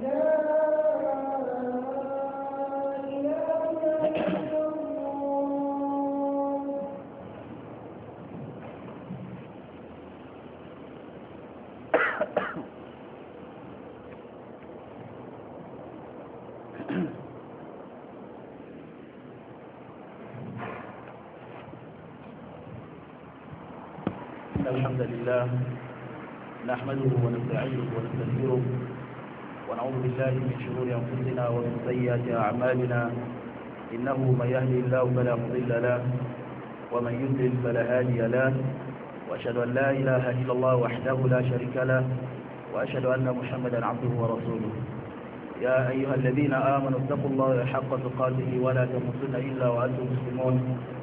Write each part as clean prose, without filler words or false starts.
الحمد لله نحمده ونستعينه ونستغفره ونعوذ بالله من شرور أنفسنا ومن سيئات أعمالنا إنه من يهدي الله فلا مضل له ومن يضلل فلا هادي له وأشهد أن لا إله إلا الله وحده لا شريك له وأشهد أن محمدا عبده ورسوله يا أيها الذين آمنوا اتقوا الله حق تقاته ولا تموتن إلا وأنتم مسلمون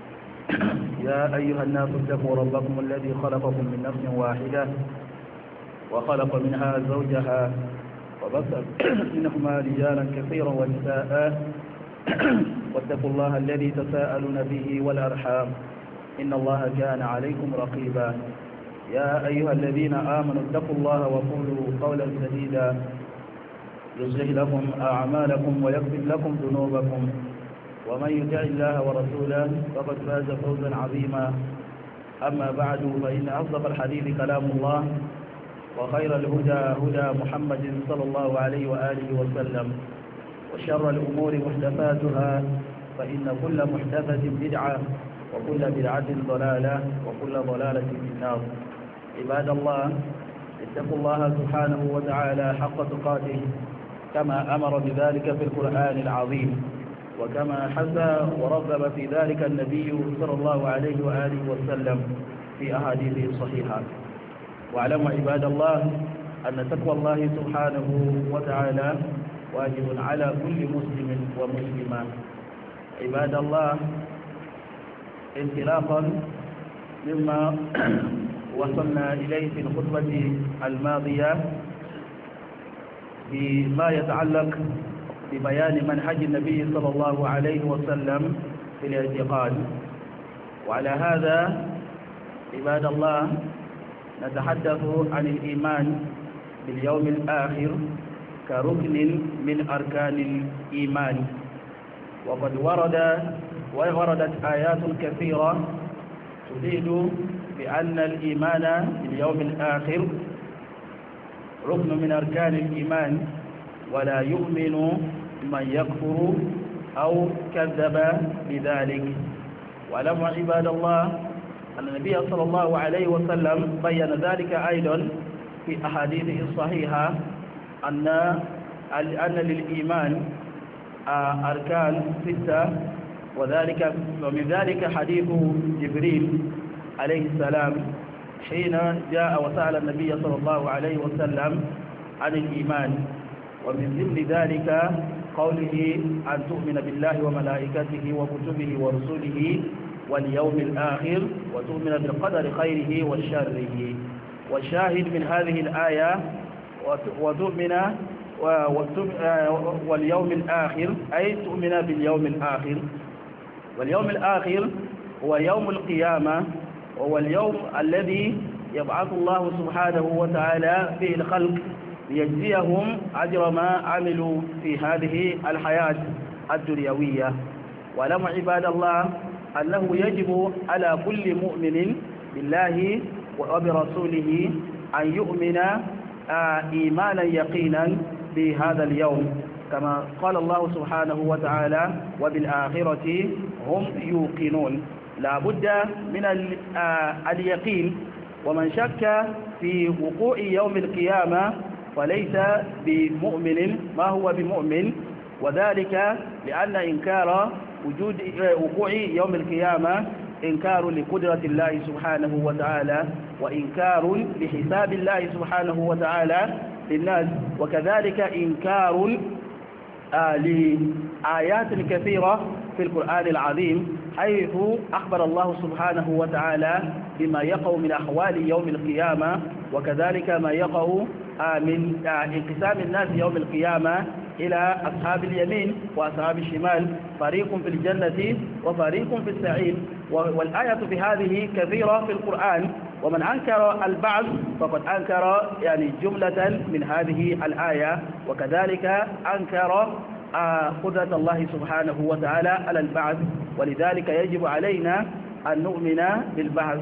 يا أيها الناس اتقوا ربكم الذي خلقكم من نفس واحدة وخلق منها زوجها وبث منهما رجالا كثيرا ونساء واتقوا الله الذي تساءلون به والأرحام إن الله كان عليكم رقيبا يا أيها الذين آمنوا اتقوا الله وقولوا قولا سديدا يصلح لكم أعمالكم ويغفر لكم ذنوبكم ومن يطع الله ورسوله فقد فاز فوزا عظيما أما بعد فإن أصدق الحديث كلام الله وخير الهدى هدى محمد صلى الله عليه وآله وسلم وشر الأمور محدثاتها فإن كل محدثة بدعة وكل بدعة ضلالة وكل ضلالة في النار عباد الله اتقوا الله سبحانه وتعالى حق تقاته كما أمر بذلك في القرآن العظيم وكما حث ورغب في ذلك النبي صلى الله عليه وآله وسلم في أحاديثه الصحيحة واعلموا عباد الله أن تقوى الله سبحانه وتعالى واجب على كل مسلم ومسلمة عباد الله انطلاقا مما وصلنا إليه في الخطبة الماضية بما يتعلق ببيان منهج النبي صلى الله عليه وسلم في الاعتقاد وعلى هذا عباد الله نتحدث عن الإيمان باليوم الآخر كركن من أركان الإيمان وقد وردت آيات كثيرة تفيد بأن الإيمان باليوم الآخر ركن من أركان الإيمان ولا يؤمن من يكفر أو كذب بذلك واعلموا عباد الله أن النبي صلى الله عليه وسلم بين ذلك أيضا في أحاديثه الصحيحة أن للإيمان أركان 6 ومن ذلك حديث جبريل عليه السلام حين جاء وسأل النبي صلى الله عليه وسلم عن الإيمان ومن ضمن ذلك قوله أن تؤمن بالله وملائكته وكتبه ورسله واليوم الآخر وتؤمن بالقدر خيره وشره والشاهد من هذه الآية وتؤمن واليوم الآخر أي تؤمن باليوم الآخر واليوم الآخر هو يوم القيامة وهو اليوم الذي يبعث الله سبحانه وتعالى فيه الخلق ليجزيهم أجر ما عملوا في هذه الحياة الدنيوية واعلموا عباد الله أنه يجب على كل مؤمن بالله وبرسوله أن يؤمن إيمانا يقينا بهذا اليوم كما قال الله سبحانه وتعالى وبالآخرة هم يوقنون لا بد من اليقين ومن شك في وقوع يوم القيامة فليس بمؤمن ما هو بمؤمن وذلك لأن إنكار وقوع يوم القيامة إنكار لقدرة الله سبحانه وتعالى وإنكار لحساب الله سبحانه وتعالى للناس وكذلك إنكار لآيات كثيرة في القرآن العظيم حيث أخبر الله سبحانه وتعالى بما يقع من أحوال يوم القيامة وكذلك ما يقع من انقسام الناس يوم القيامة إلى أصحاب اليمين وأصحاب الشمال فريق في الجنة وفريق في السعير والآية في هذه كثيرة في القرآن ومن أنكر البعث فقد أنكر يعني جملة من هذه الآية، وكذلك أنكر قدرة الله سبحانه وتعالى على البعث. ولذلك يجب علينا أن نؤمن بالبعث.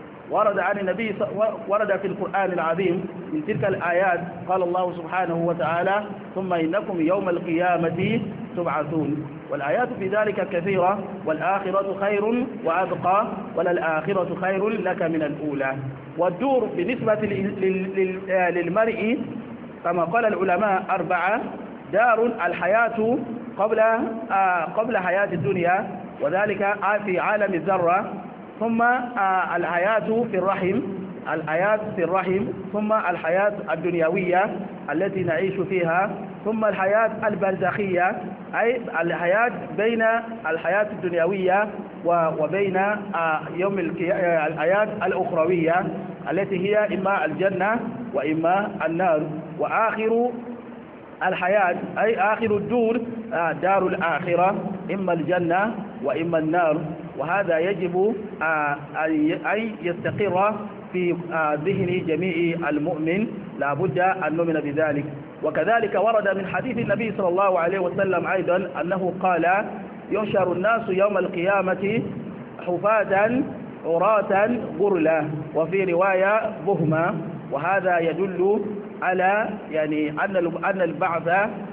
ورد في القرآن العظيم من تلك الآيات قال الله سبحانه وتعالى ثم إنكم يوم القيامة تبعثون. والآيات في ذلك كثيرة، والآخرة خير وأبقى وللآخرة خير لك من الأولى. والدور بالنسبة للمرء كما قال العلماء 4: دار الحياة قبل حياة الدنيا، وذلك في عالم الذرة، ثم الحياة في الرحم، ثم الحياة الدنيوية التي نعيش فيها، ثم الحياة البرزخية أي الحياة بين الحياة الدنيوية وبين الحياة الأخروية التي هي إما الجنة وإما النار. وآخر الحياة أي آخر الدور دار الآخرة، إما الجنة وإما النار. وهذا يجب أن يستقر في ذهن جميع المؤمن، لا بد أن نؤمن بذلك. وكذلك ورد من حديث النبي صلى الله عليه وسلم أيضا أنه قال: يحشر الناس يوم القيامة حفاة عراة غرلا، وفي رواية بهما. وهذا يدل على يعني أن البعث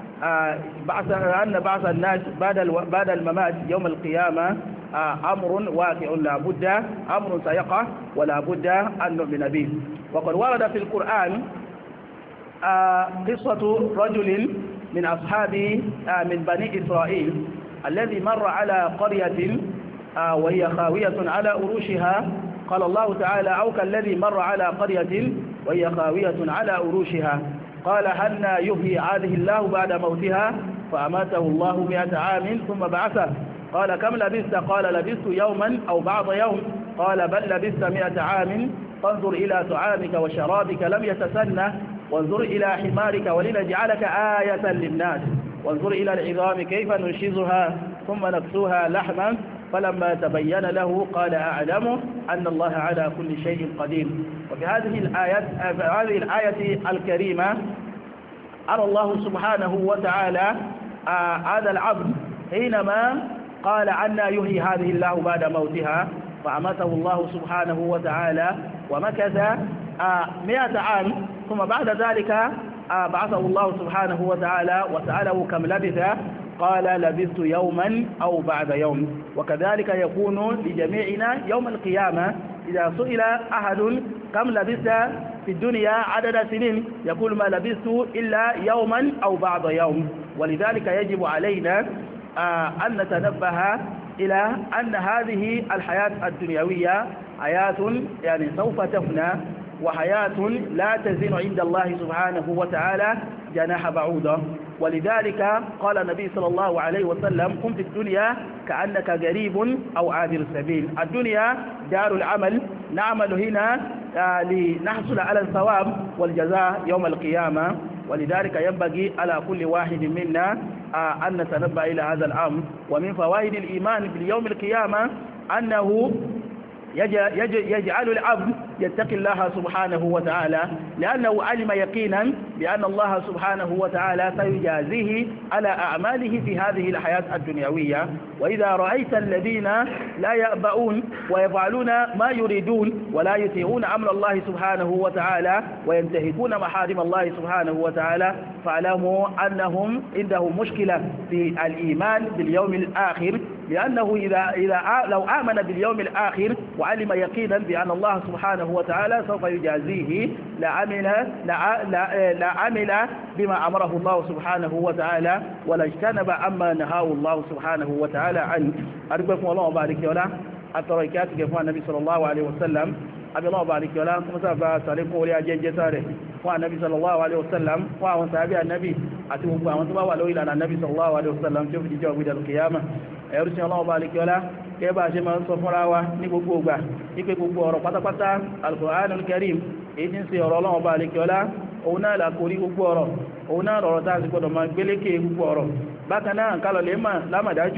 أن بعث الناس بعد الممات يوم القيامة أمر واقع، لا بد أمر سيقع ولا بد أن نؤمن به. وقد ورد في القرآن قصة رجل من أصحاب من بني إسرائيل الذي مر على قرية وهي خاوية على أروشها. قال الله تعالى: أو كالذي مر على قرية وهي خاوية على أروشها قال هل يحيي هذه الله بعد موتها؟ فأماته الله 100 عام ثم بعثه. قال: كم لبثت؟ قال: لبثت يوما أو بعض يوم. قال: بل لبثت 100 عام. فانظر إلى طعامك وشرابك لم يتسنه، وانظر إلى حمارك ولنجعلك آية للناس، وانظر إلى العظام كيف ننشزها ثم نكسوها لحما. فلما تبين له قال: أعلم أن الله على كل شيء قدير. وفي هذه الآية الكريمة أرى الله سبحانه وتعالى هذا العبد حينما قال: أن يحيي هذه الله بعد موتها، فأماته الله سبحانه وتعالى ومكث 100 عام، ثم بعد ذلك بعثه الله سبحانه وتعالى وسأله: كم لبث؟ قال: لبثت يوما أو بعد يوم. وكذلك يكون لجميعنا يوم القيامة إذا سئل أحد: كم لبثت في الدنيا عدد سنين؟ يقول: ما لبثت إلا يوما أو بعض يوم. ولذلك يجب علينا أن نتنبه إلى أن هذه الحياة الدنيوية حياة يعني سوف تفنى، وحياة لا تزن عند الله سبحانه وتعالى جناح بعوضة. ولذلك قال النبي صلى الله عليه وسلم: كن في الدنيا كأنك غريب أو عابر السبيل. الدنيا دار العمل، نعمل هنا لنحصل على الثواب والجزاء يوم القيامة. ولذلك ينبغي على كل واحد منا أن نتنبه إلى هذا الأمر. ومن فوائد الإيمان باليوم القيامة أنه يجعل العبد يتقي الله سبحانه وتعالى، لأنه علم يقينا بأن الله سبحانه وتعالى سيجازيه على أعماله في هذه الحياة الدنيوية. وإذا رأيت الذين لا يأبؤون ويفعلون ما يريدون ولا يطيعون أمر الله سبحانه وتعالى وينتهكون محارم الله سبحانه وتعالى، فاعلموا أنهم عندهم مشكلة في الإيمان باليوم الآخر، لأنه لو آمن باليوم الآخر وعلم يقينا بأن الله سبحانه وتعالى سوف يجازيه لعمل بما أمره الله سبحانه وتعالى ولاجتنب أما نهاه الله سبحانه وتعالى عنه. أرجوكم الله وبارك ولا التركات كفوا النبي صلى الله عليه وسلم. أبي الله بارك ولا كمسافة سالكم ولي أجل ساره والنبي صلى الله عليه وسلم وعن صحابي النبي أتوقع وأن تبوا ولو إلى النبي صلى الله عليه وسلم شوف جواب إلى القيامة. ẹ̀rùsìn ọlọ́wọ́ bá alikẹ́ ọlá kẹba ṣe máa ń sọ fúnra wa ní gbogbo ọgbà ipé gbogbo ọ̀rọ̀ pátápátá Al-Qur'anul Karim èyí tí ń ṣe ọ̀rọ̀ ọlọ́wọ́ bá alikẹ́ ọlá òun náà làkórí gbogbo ọ̀rọ̀ òun náà rọ̀rọ̀ tá a sì gbọdọ̀ máa gbélékè gbogbo ọ̀rọ̀. bákan náà kálọ̀ lè mà lámàdájú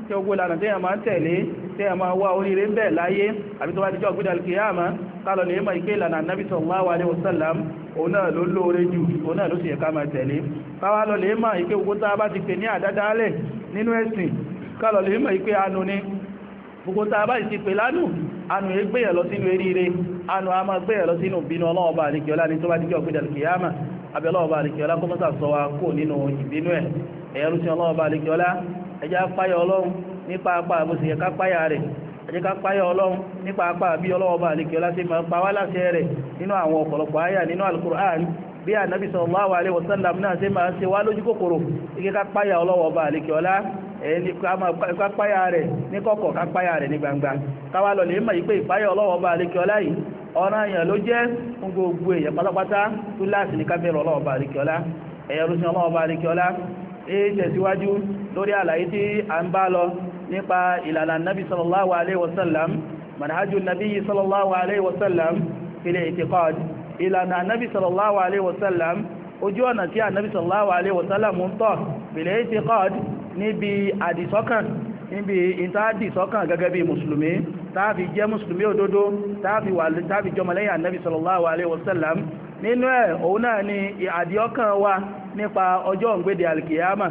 tí ó gbó ìlànà tí a máa ń tẹ̀lé tí a máa wá oríire ń bẹ̀ láyé àbí tó bá dijọ́ gbé al-qiyāmah kálọ̀ lè mọ̀ ìpé ìlànà Nabi sallallahu alaihi wasallam òun náà ló lóore jù òun náà ló sì yẹ ká máa tẹ̀lé káwá lọ lè mọ̀ ìpé gbogbo tá a bá ti pè ní àdádálẹ̀ nínú ẹ̀sìn kálọ̀ lè mọ̀ ìpé anu ni gbogbo tá a bá ti pè lánù anu yẹ gbéyàn lọ sínú eríire anu a máa gbéyàn lọ sínú bínú Ọlọ́run Ọba àlekíọlá ní tó bá dijọ́ gbé al-qiyāmah àbí Ọlọ́run Ọba àlekíọlá kó mọ́sà sọ wa kó nínú ìbínú ẹ̀ ẹ̀yẹrú sí Ọlọ́run Ọba àlekíọlá ẹjá páyà Ọlọ́run nípa apá àbúsí ẹ̀ká páyà rẹ̀ ẹjẹ́ ká páyà Ọlọ́run nípa apá àbí Ọlọ́run Ọba àlekíọlá sí máa pa wá láṣẹ rẹ̀ nínú àwọn ọ̀pọ̀lọpọ̀ àyà nínú al-Qur'an bí Ànábì sallallahu alaihi wasallam náà ṣe máa ṣe wá lójú kòkòrò ike ká páyà Ọlọ́run Ọba àlekíọlá ẹni ká páyà rẹ̀ ní kọ̀kọ̀ ká páyà rẹ̀ ní gbangba káwá lọ lè mọ̀ ìpé ìpáyà Ọlọ́run Ọba àlekíọlá yìí ọ̀ranyàn ló jẹ́ fún gbogbo èèyàn pátápátá tó láti ní ká bẹ̀rù Ọlọ́run Ọba àlekíọlá ẹ̀yẹrúsìn Ọlọ́run Ọba àlekíọlá tẹ̀síwájú lórí àlàyé tí a ń bá lọ nípa ìlànà nabi sallallahu alaihi wasallam manhajul nabi sallallahu alaihi wasallam fil i'tiqad ìlànà nabi sallallahu alaihi wasallam ojú ọ̀nà tí a nabi sallallahu alaihi wasallam ń tọ̀ fil i'tiqad níbi àdìsọ́kàn níbi ìtàdìsọ́kàn gẹ́gẹ́ bí mùsùlùmí tàbí jẹ́ mùsùlùmí òdodo tàbí jọmọlẹ́yìn annabi sallallahu alaihi wasallam nínú ẹ̀ òun náà ni àdìọ́kàn wa nípa ọjọ́ òǹgbédè alkiyama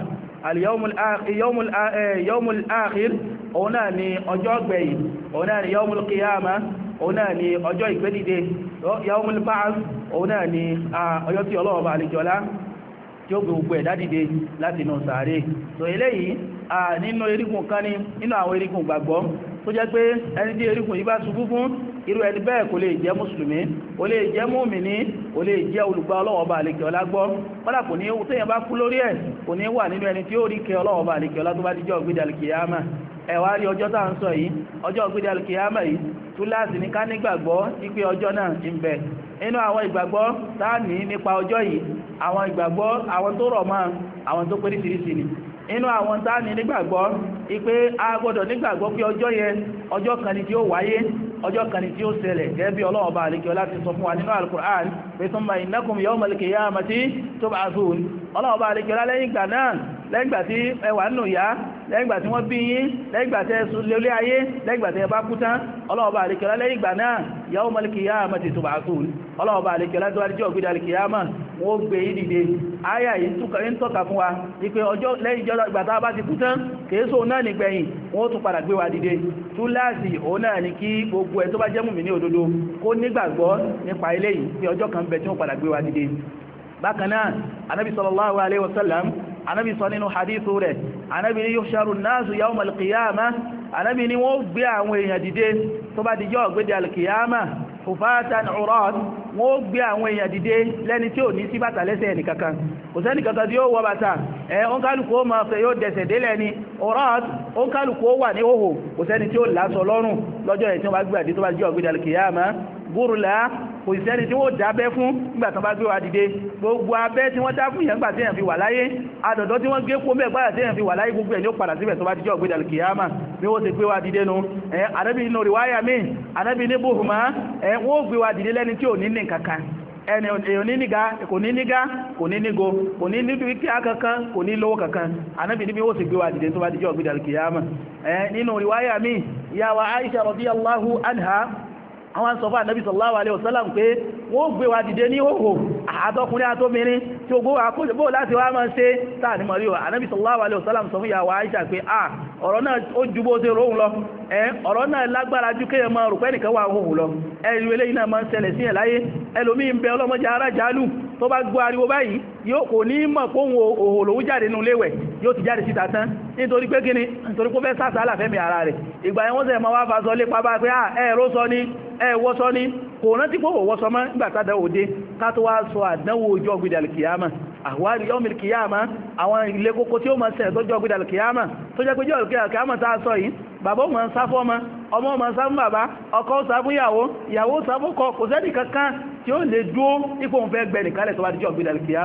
yawmul akhir òun náà ni ọjọ́ gbẹ̀yìn òun náà ni yawmul qiyama òun náà ni ọjọ́ ìgbédìde yawmul ba'th òun náà ni ọjọ́ tí Ọlọ́run bá àlejọ́lá tí ó gbogbo ẹ̀dá dìde láti inú sàárè so eléyìí nínú erigun kan ní nínú àwọn erigun gbàgbọ́ tó jẹ́ pé ẹni tí erigun yìí bá ṣubú fún irú ẹni bẹ́ẹ̀ kò lè jẹ́ mùsùlùmí kò lè jẹ́ mùmínì kò lè jẹ́ olùgbà Ọlọ́run Ọba àlekèọlá gbọ́ kọ́lá kò ní tẹ́yàn bá kú lórí ẹ̀ kò ní wà nínú ẹni tí ó rí kẹ Ọlọ́run Ọba àlekèọlá tó bá dijọ́ ògbédè alkiyama ẹ̀wà rí ọjọ́ tá à ń sọ yìí ọjọ́ ògbédè alkiyama yìí túláàsì ní ká nígbàgbọ́ wípé ọjọ́ náà ń bẹ inú àwọn ìgbàgbọ́ tá a ní nípa ọjọ́ yìí àwọn ìgbàgbọ́ àwọn tó rọ̀ mọ́ àwọn tó péríṣiríṣi ni inú àwọn tá a ní nígbàgbọ́ wípé a gbọ́dọ̀ nígbàgbọ́ pé ọjọ́ yẹn ọjọ́ kan ni tí ó wáyé ọjọ́ kan ni tí ó ṣẹlẹ̀ gẹ́gẹ́ bí Ọlọ́run Ọba àlekèọlá ti sọ fún wa nínú al-Qur'an pé thumma innakum yawmal qiyamati tub'athun Ọlọ́run Ọba àlekèọlá lẹ́yìn ìgbà náà lẹ́yìn ìgbà tí ẹ wà nínú ìyá lẹ́yìn ìgbà tí wọ́n bí yín lẹ́yìn ìgbà tí ẹ lólé ayé lẹ́yìn ìgbà tí ẹ bá kú tán Ọlọ́run Ọba àlekèọlá lẹ́yìn ìgbà náà yawmal qiyamati tub'athun Ọlọ́run Ọba àlekèọlá tó wá díjọ́ ògbédè alkiyama wọ́n gbé yín dìde áyà yìí ń tọ́ka fún wa wípé ọjọ́ lẹ́yìn ìgbà tá a bá ti kú tán kèéso náà nígbẹ̀yìn wọ́n tún padà gbé wa dìde túláàsì òun náà ni kí gbogbo ẹ̀ tó bá jẹ́ mùmínì òdodo kó nígbàgbọ́ nípa eléyìí pé ọjọ́ kan bẹ tí wọ́n padà gbé wa dìde bákan náà anábì sallallahu alaihi wasallam anábì sọ nínú hadithu rẹ̀ anábì ní yuhsharu an-nasu yawm al-qiyamah anábì ní wọ́n gbé àwọn èèyàn dìde tó bá dijọ́ ògbédè al-qiyamah hufatan urat wọ́n gbé àwọn èèyàn dìde lẹ́ni tí ò ní sí bàtà lẹ́sẹ̀ ẹnìkankan kò sẹ́ni kankan tí ó wọ bàtà oǹkálùkù ó máa fẹ́ yóò dẹ̀sẹ̀ délẹ̀ ni urat oǹkálùkù ó wà ní òhò kò sẹ́ni tí ó lásọ lọ́rùn lọ́jọ́ ẹ̀ tí wọ́n bá gbé àdé tó bá dijọ́ ògbédè al-qiyamah gúrùlá kò ìsẹ́ni tí wọ́n dábẹ́ fún nígbàtán bá gbé wa dìde gbogbo abẹ́ tí wọ́n dá fún ìyẹn gbà tí èyàn fi wà láyé àdọ̀dọ̀ tí wọ́n gé kó mẹ́gbàrà tí èyàn fi wà láyé gbogbo ẹ̀ ní ó padà síbẹ̀ tó bá dijọ́ ògbédè alkiyama bí wọ́n ti gbé wa dìde nu Ànábì nínú riwaya mi Ànábì ní buhuma wọ́n gbé wa dìde lẹ́ni tí ò ní ní kankan ẹni èyàn ní níga kò ní níga kò ní nígo kò ní níbi kí á kankan kò ní lówó kankan Ànábì ní bí wọ́n ti gbé wa dìde tó bá dijọ́ ògbédè alkiyama nínú riwaya mi ìyá wa Aisha radiyallahu anha àwọn sọ fún Ànábì sallallahu alaihi wasallam pé wọ́n gbé wa dìde ní òhò àtọkùnrin àtobìnrin tí ó gbówà kó láti wá máa ṣe táà ní mọ̀rí wa Ànábì sallallahu alaihi wasallam sọ fún ìyàwó Àìṣà pé ọ̀rọ̀ náà ó ju bó ṣe róhun lọ ọ̀rọ̀ náà lágbára ju kéèyàn máa rò pé nìkan wà òhò lọ ẹ̀rù eléyìí náà máa ń ṣẹlẹ̀ sí ẹ̀ láyé ẹlòmí ń bẹ ọlọ́mọdé ara jálù tó bá gbọ́ ariwo báyìí yóò kò ní mọ̀ pé òun òhò lòun jáde nínú léwẹ̀ yóò ti jáde síta tán nítorí pé kíni nítorí pé ó fẹ́ sàṣà àlàfẹ́mi ara rẹ̀ ìgbà yẹn wọ́n sẹ̀ máa wá fa sọ lépa bá pé ẹ̀rọ sọ ní ẹ̀wọ́sọ́ ní kò rántí pé òwọ́sọ́ mọ́ nígbàtádà òde ká tó wá sọ àdánwò ojú ọgbìdà alkiyama àwárí yawm alkiyama àwọn ilé kókó tí ó máa ṣẹlẹ̀ tó jọ ọgbìdà alkiyama tó jẹ́ pé jọ alkiyama tá a sọ yìí bàbá ó máa ń sá fún ọmọ ó máa ń sá fún bàbá ọkọ ó sá fún ìyàwó ó sá fún ọkọ kò sẹ́ni kankan tí ó lè dúó ipò òun fẹ́ gbẹ nìkalẹ̀ tó bá dijọ́ ọgbìdà alkiyama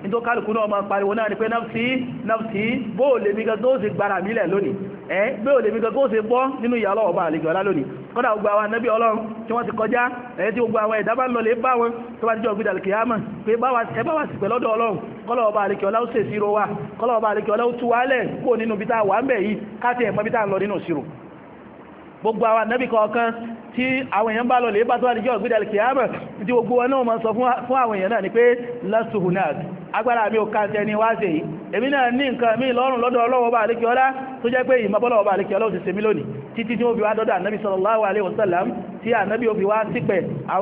ní tó kálùkù náà máa pariwo náà ni pé nafsi nafsi bóò lè mi gan tó ṣe gbára mílẹ̀ lónìí bóò lè mi gan tó ṣe bọ́ nínú ìyà ọlọ́wọ́ bá àlejò ọlá lónìí kọ́dà gbogbo àwọn ànábì ọlọ́run tí wọ́n ti kọjá tí gbogbo àwọn ẹ̀dá bá ń lọ lè bá wọn tó bá jíjọ gbídà kìyàmà pé ẹ bá wà sí pẹ̀lọ́dọ̀ ọlọ́run kọ́lọ̀ ọba àlekè ọlá ó ṣe ìṣirò wa kọ́lọ̀ ọba àlekè ọlá ó tú wálẹ̀ kó nínú bí tá wà ń bẹ̀ yìí káàtì ẹ̀mọ́ bí tá ń lọ nínú ìṣirò gbogbo àwọn ànábì kọ̀ọ̀kan tí àwọn èèyàn bá lọ lè bá tó àdíjọ́ gbídà kìyàmà tí gbogbo wọn náà máa sọ fún àwọn èèyàn náà ni pé lastu hunak agbára mi ò káàtẹ́ ni wá ṣe yìí èmi náà ní nǹkan mi lọ́rùn lọ́dọ̀ ọlọ́wọ́ bá àlekè ọlá tó jẹ́ pé ìmọ̀bọ́lọ́wọ́ bá àlekè ọlá ó ti ṣe mí lónìí títí tí ó fi wá dọ́dọ̀ ànábì sallallahu alaihi wasallam tí ànábì ó fi wá sípẹ̀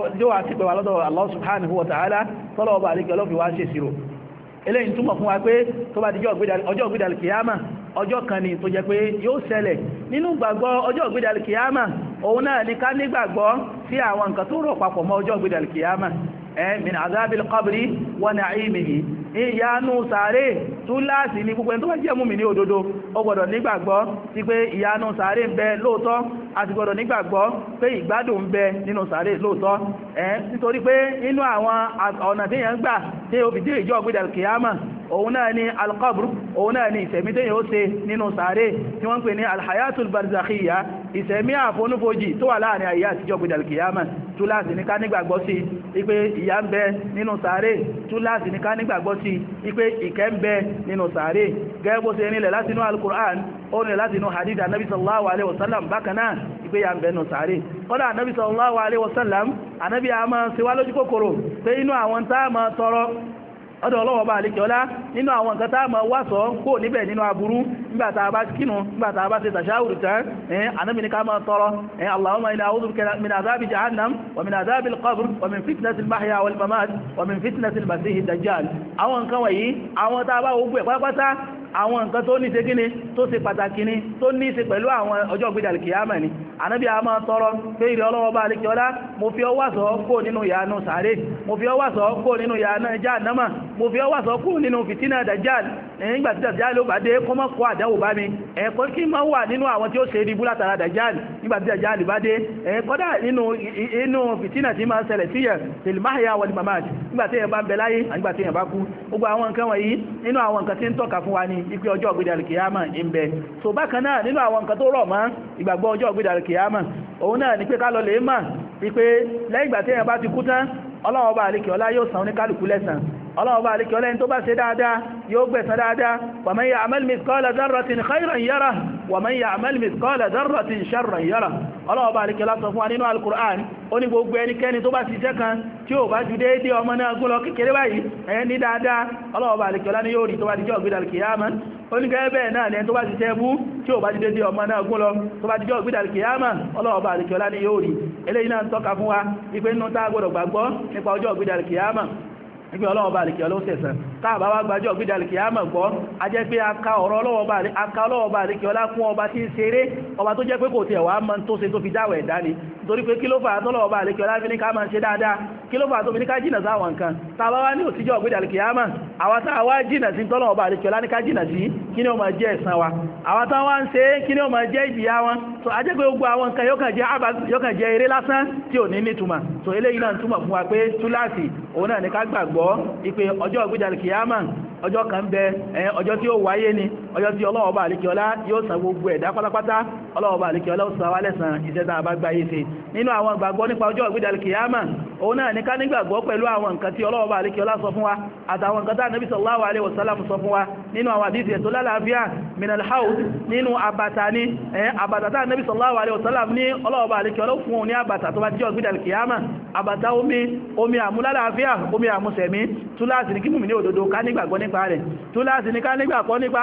wà lọ́dọ̀ Allah subhanahu wa ta'ala tọ́lọ́wọ́ bá àlekè ọlá ó fi wá ṣe ìṣirò eléyìí túnmọ̀ fún wa pé tó bá dijọ́ ọjọ́ ìgbédàlì kìyàmà ọjọ́ kan ni tó jẹ́ pé yóò ṣẹlẹ̀ nínú gbàgbọ́ ọjọ́ ìgbédàlì kìyàmà òun náà ní ká nígbàgbọ́ sí àwọn nǹkan tó rọ̀ papọ̀ mọ́ ọjọ́ ìgbédàlì kìyàmà min azabil qabri wa na'imihi ìyanu sàárè túláàsì ní gbogbo ẹni tó bá jẹ́ mùmínì ní òdodo ó gbọ́dọ̀ nígbàgbọ́ sí pé ìyanu sàárè ń bẹ lóòtọ́ àti gbọ́dọ̀ nígbàgbọ́ pé ìgbádùn ń bẹ nínú sàárè lóòtọ́ nítorí pé inú àwọn ọ̀nà tí yẹn ń gbà tí ó fi dé ìjọ ìgbédàlì kìyàmà òun náà ni alqabr òun náà ni ìṣẹ̀mí tí yóò ṣe nínú sàárè tí wọ́n ń pè ní alhayatul barzakhiyya ìṣẹ̀mí àfonúfojì tó wà láàrin ayé àtijọ́ ìgbédàlì kìyàmà túláàsì ní ká nígbàgbọ́ sí ipé ìyà ń bẹ nínú sàárè túláàsì ní ká nígbàgbọ́ sí ipé ìkẹ́ ń bẹ nínú sàárè gẹ́gẹ́ bó ṣe nílẹ̀ látinú al-Qur'an ó nílẹ̀ látinú hadith anabi sallallahu alaihi wasallam bákanáà ipé ìyà ń bẹ nínú sàárè kọ́dá anabi sallallahu alaihi wasallam anabi a máa ṣe wá lójú kòkòrò pé inú àwọn tá a máa tọrọ ọdọ̀ ọlọ́wọ́ bá àlékẹ́ ọlá nínú àwọn nǹkan tá máa wásọ̀ kó níbẹ̀ nínú aburú nígbàtà bá kínú nígbàtà bá ṣe tàṣáwùrù tán Ànábì ní ká máa tọrọ Allahumma inna a'udhu bika min adhabi jahannam wa min adhabi al-qabr wa min fitnati al-mahya wal mamat wa min fitnati al-masih ad-dajjal àwọn nǹkan wọ̀nyí àwọn tá bá gbogbo ẹ̀ pátápátá àwọn nǹkan tó ní ṣe kíni tó ṣe pàtàkì ni tó ní ṣe pẹ̀lú àwọn ọjọ́ ìgbédàlì kìyàmà ni Ànábì a máa tọrọ pé ìrẹ Ọlọ́run bá àlékẹ́ ọlá mo fi ọwọ́ sọ kó nínú ìyanu sàárè mo fi ọwọ́ sọ kó nínú ìyanu jahannama mo fi ọwọ́ sọ kó nínú fìtínà dajjal nígbà tí dajjal ó bá dé kó mọ́ kó àdánwò bá mi ẹ̀kọ́ kí máa wà nínú àwọn tí ó ṣe rí bú látara dajjal nígbà tí dajjal bá dé kọ́dà nínú fìtínà tí máa ṣẹlẹ̀ sí yẹn fil mahya wal mamat nígbà tí èèyàn bá ń bẹ láyé nígbà tí èèyàn bá kú gbogbo àwọn nǹkan wọ̀nyí nínú àwọn nǹkan tí ń tọ́ka fún wa ní ipe ọjọ́ ìgbédàlì kìyàmà ń bẹ so bákan náà nínú àwọn nǹkan tó rọ̀ mọ́ ìgbàgbọ́ ọjọ́ ìgbédàlì kìyàmà òun náà ní pé ká lọ lè mà wípé lẹ́yìn ìgbà tí èèyàn bá ti kú tán Ọlọ́run Ọba àlékè ọlá yóò san oníkálùkù lẹ́san Ọlọ́run Ọba àlékè ọlá ẹni tó bá ṣe dáadáa yóò gbẹ̀san dáadáa wa man ya'mal mithqala dharratin khayran yarah wa man ya'mal mithqala dharratin sharran yarah Ọlọ́run Ọba àlékè ọlá sọ fún wa nínú al-Qur'an ó ní gbogbo ẹnikẹ́ni tó bá ṣiṣẹ́ kan tí ó bá ju déédé ọmọ náà gún lọ kékeré báyìí ẹni dáadáa Ọlọ́run Ọba àlékè ọlá ní yóò rí tó bá dijọ́ ìgbédàlì kìyàmà onígẹ́ bẹ́ẹ̀ náà ni ẹni tó bá ṣiṣẹ́ bú tí ó bá ju déédé ọmọ náà gún lọ tó bá dijọ́ ìgbédàlì kìyàmà Ọlọ́run Ọba àlékè ọlá ní yóò rí eléyìí náà ń tọ́ka fún wa ìpé nínú tá a gbọ́dọ̀ gbàgbọ́ nípa ọjọ́ ìgbédàlì kìyàmà nígbé ọlọ́wọ́ bá àríkẹ́ ọlọ́sẹ̀sẹ̀ káàbá wá gbájọ́ gbídàlì kìí àmà gbọ́ a jẹ́ pé aka ọ̀rọ̀ ọlọ́wọ́ bá àríkẹ́ ọlá fún ọba tí ń ṣeré ọba tó jẹ́ pé kò tẹ̀ wá mọ́ tó ṣe tó fi dáwẹ̀ dání nítorí pé kí ló fà tọ́lọ́wọ́ bá àríkẹ́ ọlá fi ní ká máa ṣe dáadáa kí ló fà tó fi ní ká jìnà sáwọn nǹkan tàbá wá ní òtíjọ́ gbídàlì kìí àmà àwọn tá wá jìnà sí tọ́lọ́wọ́ bá àríkẹ́ ọlá ní ká jìnà sí kí ni ó máa jẹ́ ẹ̀san wa àwọn tá wá ń ṣe kí ni ó máa jẹ́ ìjìyà wọn so a jẹ́ pé gbogbo àwọn nǹkan yóò kàn jẹ́ eré lásán tí ò ní nítumọ̀ so eléyìí náà túmọ̀ fún wa pé túláàsì òun náà ní ká gbàgbọ́ ìpè ọjọ́ ìgbéjàlì kìyàmà ọjọ́ kan bẹ ọjọ́ tí ó wáyé ni ọjọ́ tí Ọlọ́run Ọba àlékiọlá yóò san gbogbo ẹ̀dá pátápátá Ọlọ́run Ọba àlékiọlá ó san wá lẹ́san iṣẹ́ tá a bá gbáyé ṣe nínú àwọn ìgbàgbọ́ nípa ọjọ́ ìgbéjàlì kìyàmà òun náà ní ká nígbàgbọ́ pẹ̀lú àwọn nǹkan tí Ọlọ́run Ọba àlékiọlá sọ fún wa àtàwọn nǹkan tá Ànábì sallallahu alaihi wasallam sọ fún wa nínú àwọn àdíṣì ètò lálàáfíà minal haud nínú àbàtà ní àbàtà tá Ànábì sallallahu alaihi wasallam ní Ọlọ́run Ọba àlékiọlá fún òun ní àbàtà tó bá jẹ́ ìgbéjàlì kìyàmà àbàtà omi àmúlálàáfíà omi àmúsẹ̀mí túláàsì ní kí mùmí ní òdodo ká nígbàgbọ́ nípa rẹ̀ túláàsì ní ká nígbàgbọ́ nípa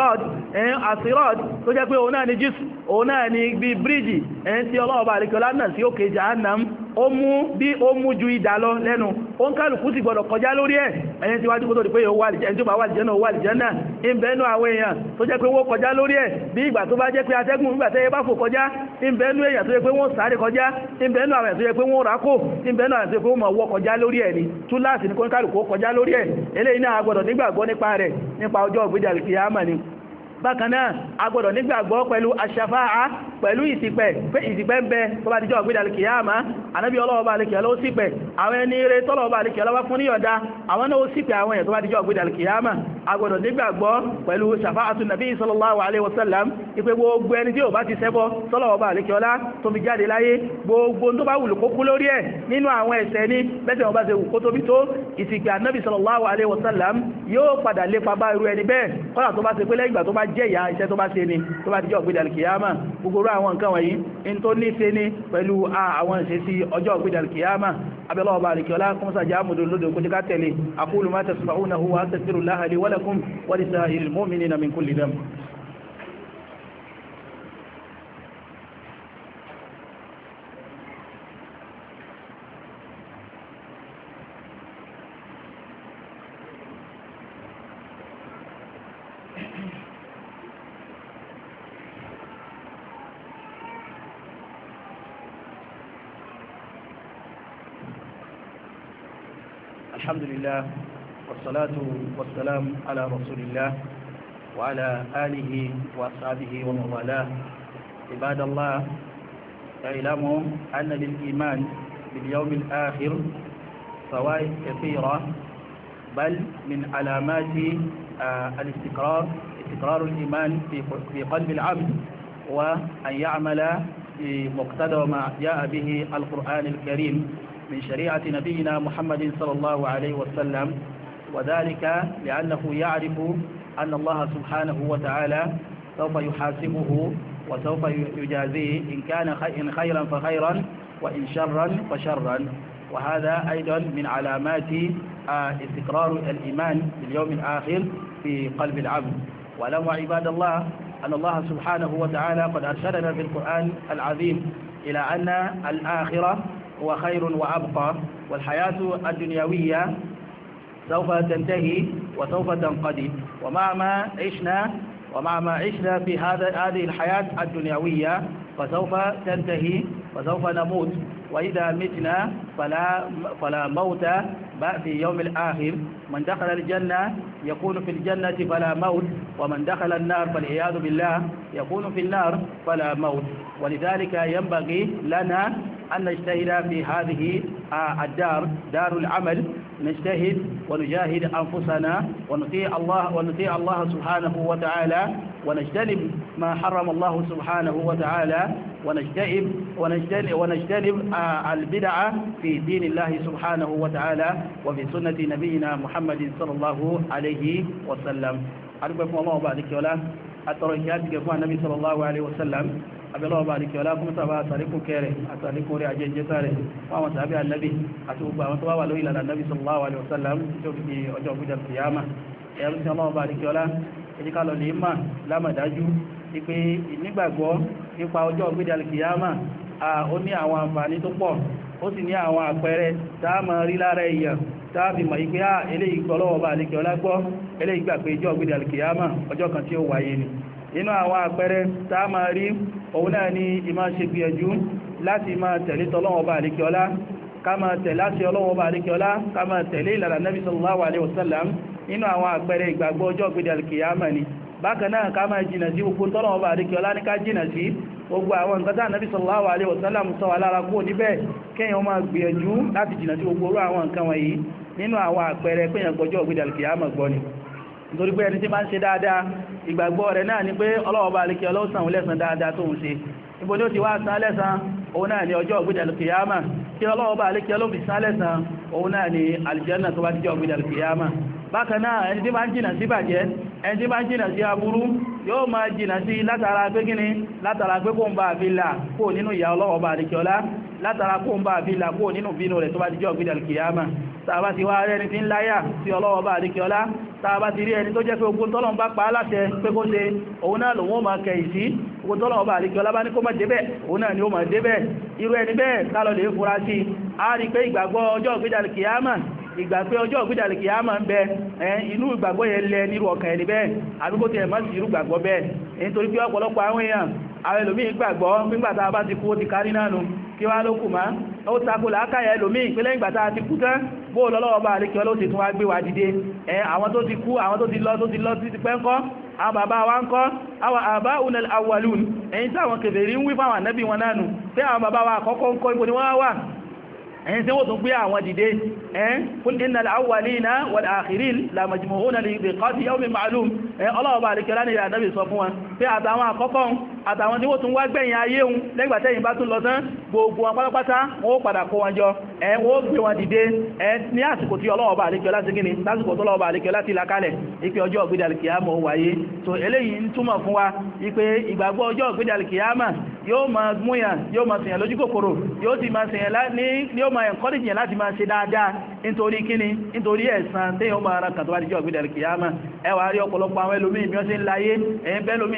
asirod tó jẹ́ pé òun náà ni jísù òun náà ni bí bíríjì tí Ọlọ́run Ọba àríkọlá náà sí òkè jahannam ó mú ju ìdá lọ lẹ́nu ó ń kálùkù sì gbọdọ̀ kọjá lórí ẹ̀ ẹni tí wájú kó tó di pé ẹni tó bá wà lìjẹ́ náà wà lìjẹ́ náà ìbẹ̀ẹ́nù àwọn èèyàn tó jẹ́ pé wọ́n kọjá lórí ẹ̀ bí ìgbà tó bá jẹ́ pé atẹ́gùn ìgbà tẹ́yẹ bá fò kọjá ìbẹ̀ẹ́nù èèyàn tó jẹ́ pé wọ́n sáré kọjá ìbẹ̀ẹ́nù àwọn èèyàn tó jẹ́ pé wọ́n rákò ìbẹ̀ẹ́nù àwọn èèyàn tó jẹ́ pé wọ́n wọ́ kọjá lórí ẹ̀ ni túláàsì ní kọ́ńkálùkù kọjá lórí ẹ̀ eléyìí náà gbọdọ̀ nígbàgbọ́ nípa rẹ̀ nípa ọjọ́ ìgbéjà kìyàmà ni bákan náà a gbọ́dọ̀ nígbàgbọ́ pẹ̀lú aṣàfáà pẹ̀lú ìsìpẹ̀ pé ìsìpẹ̀ ń bẹ tó bá dijọ́ ọ̀gbẹ́dà kìyàmá ànábì ọlọ́wọ́ bá alẹ́kẹ̀ẹ́ ló sípẹ̀ àwọn ẹni rẹ̀ tọ́lọ́wọ́ bá alẹ́kẹ̀ẹ́ lọ́wọ́ fún níyọ̀dá àwọn náà ó sípẹ̀ àwọn èèyàn tó bá dijọ́ ọ̀gbẹ́dà kìyàmá a gbọ́dọ̀ nígbàgbọ́ pẹ̀lú ṣàfáàtù nàbí sallallahu alaihi wasallam ìpé gbogbo ẹni tí ó bá ti ṣẹbọ tọ́lọ́wọ́ bá alẹ́kẹ̀ọ́lá tó fi jáde láyé gbogbo tó bá wùlù kókú lórí ẹ̀ nínú àwọn ẹ̀ṣẹ̀ ní bẹ́sẹ̀ wọn bá ṣe wù kó tóbi tó ìsìnkú ànábì sallallahu alaihi wasallam yóò padà lépa bá irú ẹni bẹ́ẹ̀ kọ́nà tó bá ṣe pé lẹ́yìn ìgbà tó bá jẹ́ ìyà iṣẹ́ tó bá ṣe ni tó bá dijọ́ ọ̀gbẹ́dà kìyàmá gbogbo àwọn nǹkan wọ̀nyí in tó ní ṣe ní pẹ̀lú àwọn ìṣesí ọjọ́ ọ̀gbẹ́dà kìyàmá abẹ́lọ́wọ́ bá alìkọ́lá kọmọ́sá jámùdó lódò kó jíká tẹ̀lé aqulu ma tasma'unahu wa astaghfirullaha li wa lakum wa lisa'iril mu'minina min kulli dhanb. الحمد لله والصلاة والسلام على رسول الله وعلى آله وأصحابه ومن والاه. عباد الله، اعلموا أن للإيمان باليوم الآخر فوائد كثيرة، بل من علامات استقرار الإيمان في قلب العبد، وأن يعمل بمقتضى ما جاء به القرآن الكريم من شريعة نبينا محمد صلى الله عليه وسلم، وذلك لأنه يعرف أن الله سبحانه وتعالى سوف يحاسبه وسوف يجازيه إن كان خيرا فخيرا وإن شرا فشرا. وهذا أيضا من علامات استقرار الإيمان باليوم الآخر في قلب العبد. واعلموا عباد الله أن الله سبحانه وتعالى قد أرشدنا في القرآن العظيم إلى أن الآخرة هو خير وأبقى، والحياة الدنيوية سوف تنتهي وسوف تنقضي، ومع ما عشنا في هذه الحياة الدنيوية فسوف تنتهي وسوف نموت، وإذا متنا فلا موت في يوم الآخر. من دخل الجنة يكون في الجنة فلا موت، ومن دخل النار فالعياذ بالله يكون في النار فلا موت. ولذلك ينبغي لنا أن نجتهد في هذه الدار، دار العمل، نجتهد ونجاهد أنفسنا ونطيع الله سبحانه وتعالى، ونجتنب ما حرم الله سبحانه وتعالى، ونجتنب البدع في دين الله سبحانه وتعالى وفي سنة نبينا محمد صلى الله عليه وسلم. أرجوكم الله وبارك ولا أتركات كفوا النبي صلى الله عليه وسلم. abẹ́lọ́wọ́ bá alìkẹ́ ọlákún sábà àtàríkún kẹrẹ àtàríkún rí ajẹ́jẹ́ta rẹ̀ fún àwọn tàbí annabi àti gbogbo àwọn tó wà lórí ìlànà annabi sallallahu alaihi wasallam tó fi ọjọ́ ògbúdà kìyàmà. ẹ̀rù tí ọlọ́wọ́ bá alìkẹ́ ọlá ẹjíká lọ lè mà lámàdájú wípé ìnígbàgbọ́ nípa ọjọ́ ògbúdà kìyàmà ó ní àwọn àǹfààní tó pọ̀, ó sì ní àwọn àpẹẹrẹ táàmà rí lára èèyàn táàbì mọ̀ ìpé eléyìí gbọ́ lọ́wọ́ bá alìkẹ́ ọlá gbọ́, eléyìí gbà pé ọjọ́ ògbúdà kìyàmà ọjọ́ kan tí ó wáyé ni. inú àwọn àpẹẹrẹ táà máa rí òun náà ni ìmá ṣe gbìyànjú láti máa tẹ̀lé tọ́lọ́wọ́ bá àríkíọlá, ká máa tẹ̀lé láti ọlọ́wọ́ bá àríkíọlá, ká máa tẹ̀lé ìlànà Nabi sallallahu alaihi wasallam. inú àwọn àpẹẹrẹ ìgbàgbọ́ ọjọ́ ògbédè alkiyama ni. bákan náà ká máa jìnà sí gbogbo tọ́lọ́wọ́ bá àríkíọlá ní ká jìnà sí gbogbo àwọn nǹkan tí Nabi sallallahu alaihi wasallam sọ wà lára kúrò níbẹ̀, kéèyàn máa gbìyànjú láti jìnà sí gbogbo àwọn nǹkan wọ̀nyí. nínú àwọn àpẹẹrẹ péyàn gbọ́jọ́ ògbédè alkiyama gbọ́ ni, nítorí pé ẹni tí máa ń ṣe dáadáa ìgbàgbọ́ rẹ̀ náà ni pé Ọlọ́hun bá alékẹ́ ọlọ́sàn lẹ́san dáadáa tó ń ṣe. ibo ni ó ti wá san lẹ́san? òun náà ni ọjọ́ ògbédè alkiyama. kí Ọlọ́hun bá alékẹ́ ọlọ́fi san lẹ́san? òun náà ni aljanna tó bá dijọ́ ògbédè alkiyama. bákan náà ẹni tí máa ń jìnà sí bàjẹ́, ẹni tí máa ń jìnà sí aburú yóò máa jìnà sí látara pé kíni, látara pé kó ń bá àfilà kó nínú ìyà Ọlọ́hun bá alékẹ́ ọlá, látara kó ń bá àfilà kó nínú bínú rẹ̀ tó bá dijọ́ ògbédè alkiyama. tàbá ti wá rẹni tí ń láyà sí Ọlọ́hun bá alékẹ́ ọlá, tàbá ti rí ẹni tó jẹ́ pé ogun tọ́lọ̀ bá pa á láṣẹ pé kó ṣe, òun náà lòun ó máa kẹ̀yì sí ogun tọ́lọ̀ bá àríkẹ́ ọlá bá ní kó má débẹ̀, òun náà ni ó máa débẹ̀. irú ẹni bẹ́ẹ̀ kálọ̀ lè fura sí. a rí pé ìgbàgbọ́ ọjọ́ ògbédè kìyàmà, ìgbà pé ọjọ́ ògbédè kìyàmà ń bẹ inú ìgbàgbọ́ yẹn lẹ nírú ọkàn ẹni bẹ́ẹ̀, àbíkó ti ẹ̀mọ́ sí irú gbàgbọ́ bẹ́ẹ̀. nítorí pé ọ̀pọ̀lọpọ̀ àwọn èèyàn, àwọn ẹlòmíì gbàgbọ́ nígbàtà bá ti kú ó ti kárí náà nù, kí wá ló kù má ó takò làákàyà ẹlòmíì pé lẹ́yìn ìgbàtà ti kú tán bó lọ́lọ́wọ́ bá àríkẹ́ ló ti tún wá gbé wa dìde àwọn tó ti kú àwọn tó ti lọ ti pẹ́ ńkọ́ àwọn bàbá wa ńkọ́ àwọn àbá unal awwalun ẹ̀yìn tí àwọn kèfèrí ń wí fáwọn ànábì wọn nánu pé àwọn bàbá wa àkọ́kọ́ ńkọ́ ibo ni wọ́n wà ẹ̀yìn tí wọ́n tún gbé àwọn dìde qul innal awwalina wal akhirin la majmu'una li miqati yawmin ma'lum ọlọ́ọ̀bá àríkẹ́lá ní ìrànàbì sọ fún wọn pé àtàwọn àkọ́kọ́ àtàwọn tí wọ́n tún wá gbẹ̀yìn ayé hun lẹ́gbàtẹ́yìn bá tún lọ tán gbogbo wọn pátápátá wọ́n ó padà kó wọn jọ wọ́n gbé wọn dìde ní àsìkò tí ọlọ́ọ̀bá àríkẹ́lá sí gíní lásìkò tó lọ́ọ̀bá àríkẹ́lá ti lakalẹ̀ ipé ọjọ́ ògbédàlìkìyàmọ̀ wáyé so eléyìí ń túmọ̀ fún wa ipé ìgbàgbọ́ ọjọ́ ògbédàlìkìyàmọ̀ yóò máa múyàn yóò máa sèyàn lójú kòkòrò yóò sì máa sèyàn ní ó máa encourage yàn láti máa ṣe dáadáa nítorí kíni nítorí ẹ̀san tí yóò máa ran kàtọ́wà díjọ́ ògbédàlìkìyàmọ̀ ẹwà rí ọ̀pọ̀lọpọ̀ àwọn ẹlòmíì bí wọ́n ṣe ń láyé ẹ̀yìn bẹ́lòmíì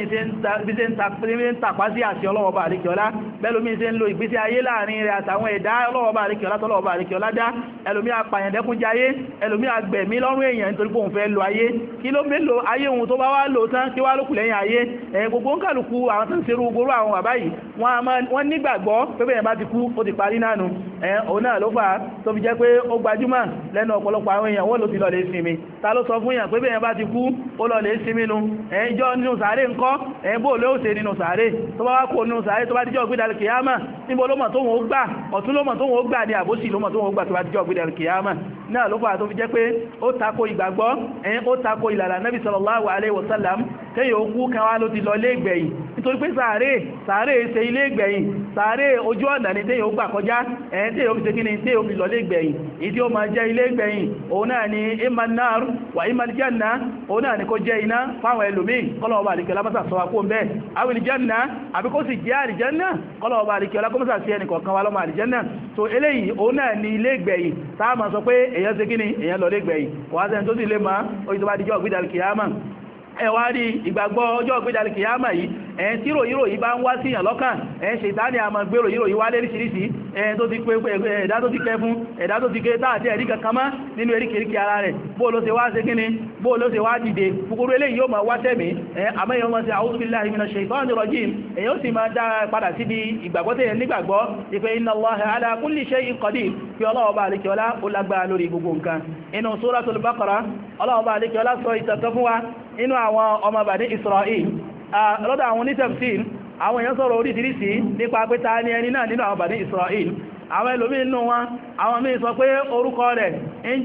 ń tàpá sí àti ọlọ́wọ́ba àríkíọlá bẹ́lòmíì ṣe ń lo ìgbésí ayé láàrin rẹ̀ àtàwọn ẹ̀dá ọlọ́wọ́ba àríkíọlá tọ́lọ́wọ́ba àríkíọlá dá ẹlòmíì apàyàndẹ́kúnjayé ẹlòmíì agbẹ̀mí lọ́rùn èèyàn nítorí pé òun fẹ́ lo ayé kí ló mélòó ayé òun tó bá wá lò tán kí wá lókù lẹ́yìn ayé gbogbo ń kàlùkù àwọn tó ń ṣerú gbogbo àwọn bàbá yìí wọ́n nígbàgbọ́ pé bẹ́ẹ̀ bá ti kú ó ti parí nánu òun náà ló fà tó fi jẹ́ pé ó gbajúmọ̀ lẹ́nu ọ̀pọ̀lọpọ̀ àwọn èèyàn wọ́n ló ti lọ lè sinmi ta ló sọ fún yàn pé bẹ́ẹ̀ bá ti kú ó lọ lè sinmi nu ìjọ nínú sàárè ńkọ́ bó ló ṣe nínú sàárè tó bá wá kó nínú sàárè tó bá díjọ́ gbídàlì kìyàmà níbo ló mọ̀ tó wọ́n gbà ọ̀tún ló mọ̀ tó wọ́n gbà ní àbóṣì ló mọ̀ tó wọ́n gbà tó bá díjọ́ gbídàlì kìyàmà náà ló fà tó fi jẹ́ pé ó tako ìgbàgbọ́ ó tako ìlànà Nabi sallallahu alaihi wasallam tẹ́yìn ó kú kan wá ló ti lọ ilé ìgbẹ̀yìn nítorí pé sàárè ṣe ilé ìgbẹ̀yìn sàárè ojú ọ̀nà ni tẹ́yìn ó gbà kọjá tẹ́yìn ó fi ṣe kí ni tẹ́yìn ó fi lọ ilé ìgbẹ̀yìn ìdí ó máa jẹ́ ilé ìgbẹ̀yìn òun náà ni imma an-nar wa imma al-janna òun náà ni kó jẹ́ iná fáwọn ẹlòmíì kọ́lọ̀ọ̀bà àríkẹ́ lábásà sọ wá kó ń bẹ́ awil janna àbí kó sì jẹ́ àlìjánà kọ́lọ̀ọ̀bà àríkẹ́ lákọ́mọ́sà sí ẹnì kọ̀ọ̀kan wa lọ́mọ àlìjánà so eléyìí òun náà ni ilé ìgbẹ̀yìn táà máa sọ pé èyàn ṣe kí ni èyàn lọ ilé ìgbẹ̀yìn wà á sẹ́ni tó sì lè máa orí tó bá dijọ́ gbídàlì kìyàmà ẹwà rí ìgbàgbọ́ ọjọ́ ìgbédàlì kìyàmà yìí tí ròyìnròyìn bá ń wá síyàn lọ́kàn ṣètánì àmà gbé ròyìnròyìn wá léríṣìíríṣìí tó ti pé ẹ̀dá tó ti kẹ fún ẹ̀dá tó ti ké táàtí ẹ̀rí kankan mọ́ nínú eríkèríkè ara rẹ̀ bó ló ṣe wá ṣe kíni bó ló ṣe wá dìde kúkúrú eléyìí yóò máa wá tẹ̀mí àmẹ́yàn máa ṣe a'udhu billahi minash shaitanir rajim èyàn ó sì máa dá padà síbi ìgbàgbọ́ tẹ̀yẹ nígbàgbọ́ ìpé inna Allaha ala kulli shay'in qadir fi ọlọ́ọ̀bá àríkẹ́ọlá ó lágbára lórí gbogbo nǹkan inú suratul Baqara ọlọ́ọ̀bá àríkẹ́ọlá sọ ìtàkọ́ fún wa inú àwọn ọmọ Bani Israel lọ́dọ̀ àwọn onítafsir àwọn èèyàn sọ̀rọ̀ oríṣiríṣi nípa pé ta ni ẹni náà nínú àwọn Bani Israel àwọn ẹlòmí inú wọn àwọn míì sọ pé orúkọ rẹ̀